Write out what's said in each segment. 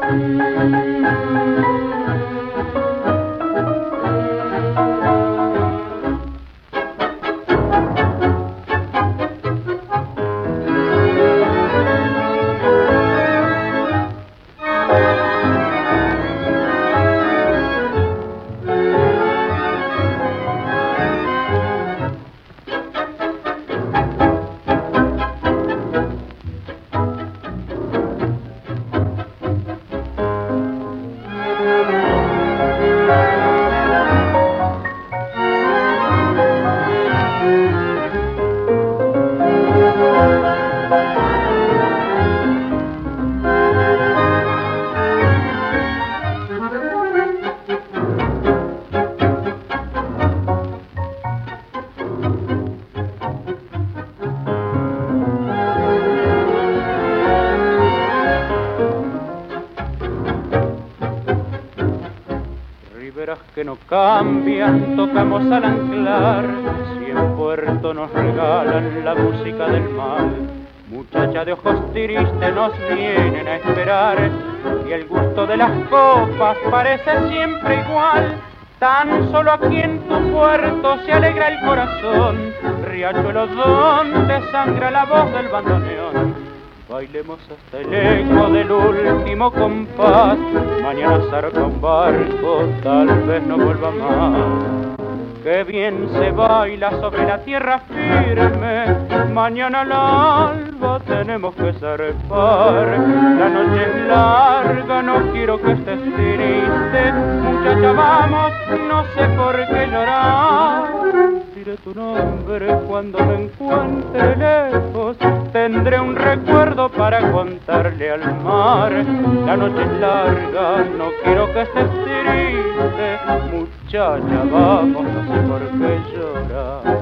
Que no cambian, tocamos al anclar, si en puerto nos regalan la música del mar. Muchacha de ojos tristes nos vienen a esperar, y el gusto de las copas parece siempre igual. Tan solo aquí en tu puerto se alegra el corazón, riachuelo donde sangra la voz del bandoneón. Bailemos hasta el eco del último compás, mañana zarpa un barco, tal vez no vuelva más. Qué bien se baila sobre la tierra firme, mañana al alba tenemos que zarpar. La noche es larga, no quiero que estés triste, muchacha vamos, no sé por qué llorar. Diré tu nombre cuando me encuentre lejos, tendré un recuerdo para contarle al mar. La noche es larga, no quiero que estés triste, muchacha vamos, no sé por qué llorar.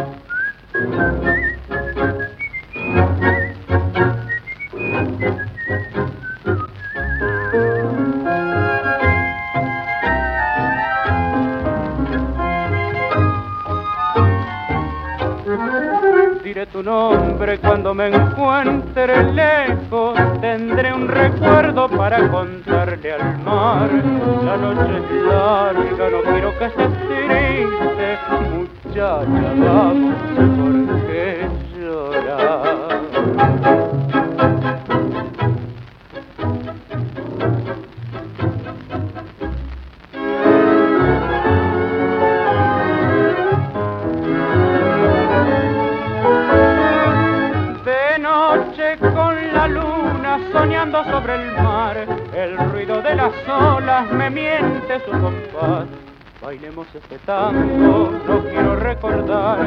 Diré tu nombre cuando me encuentre lejos, tendré un recuerdo para contarle al mar. La noche es larga, no quiero que estés triste, muchacha, vamos, no sé por qué llorar. Soñando sobre el mar, el ruido de las olas me miente su compás. Bailemos este tango, no quiero recordar